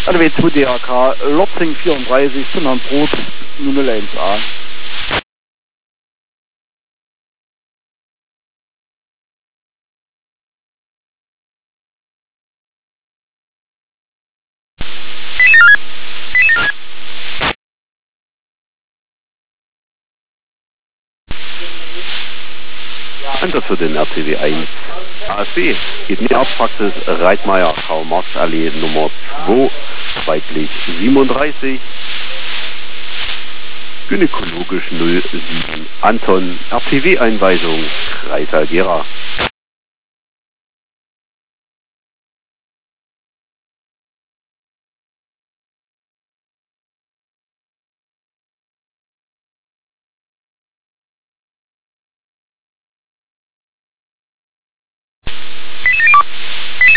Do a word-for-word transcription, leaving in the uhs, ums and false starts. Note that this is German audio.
L W zwei D R K, Lotzing vierunddreißig, zu Herrn Brot, null eins a. Enter für den R T W eins. A S B geht in die Arztpraxis Reitmeier, Karl-Marx-Allee Nummer zwei, weiblich siebenunddreißig, gynäkologisch null sieben, Anton, R T W-Einweisung, Kreis Algera.